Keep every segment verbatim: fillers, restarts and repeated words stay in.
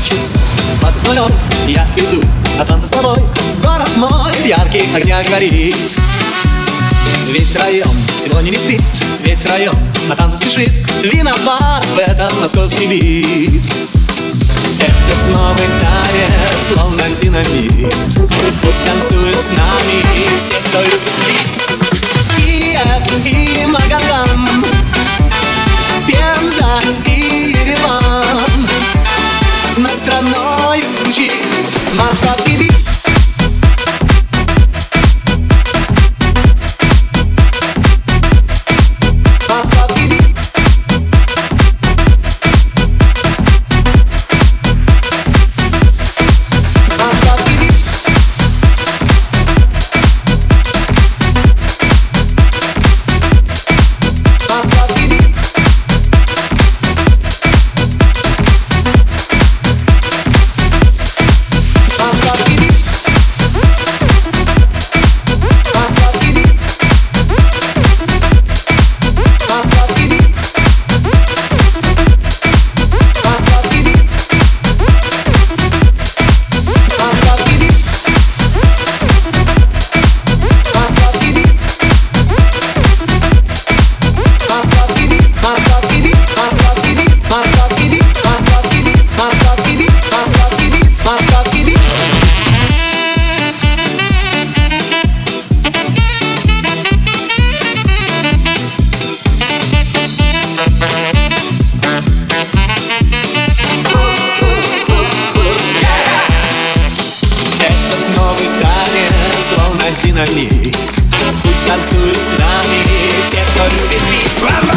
часов двадцать ноль ноль. Я иду на танцы с тобой. Город мой в ярких огнях горит. Весь район сегодня не спит, весь район на танцы спешит. Виноват в этом московский бит. Этот новый танец, словно динамит. Пусть танцует с нами все, кто любит бит. Киев и Магадан, Пенза и Ереван. Над страной звучит московский бит. Динамит. Пусть танцуют с нами все, кто любит бит.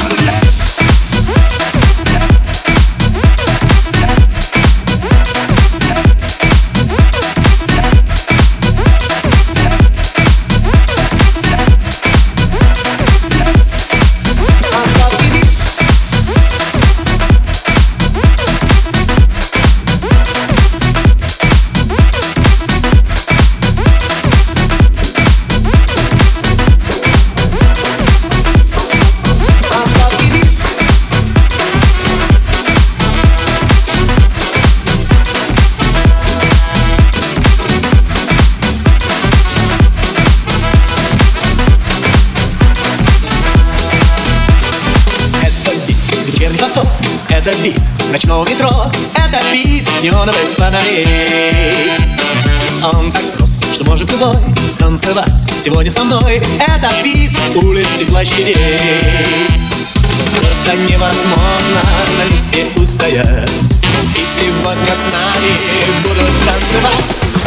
Это бит ночного метро, это бит неоновых фонарей. Он так прост, что может любой танцевать сегодня со мной. Это бит улиц и площадей. Просто невозможно на месте устоять. И сегодня с нами будут танцевать.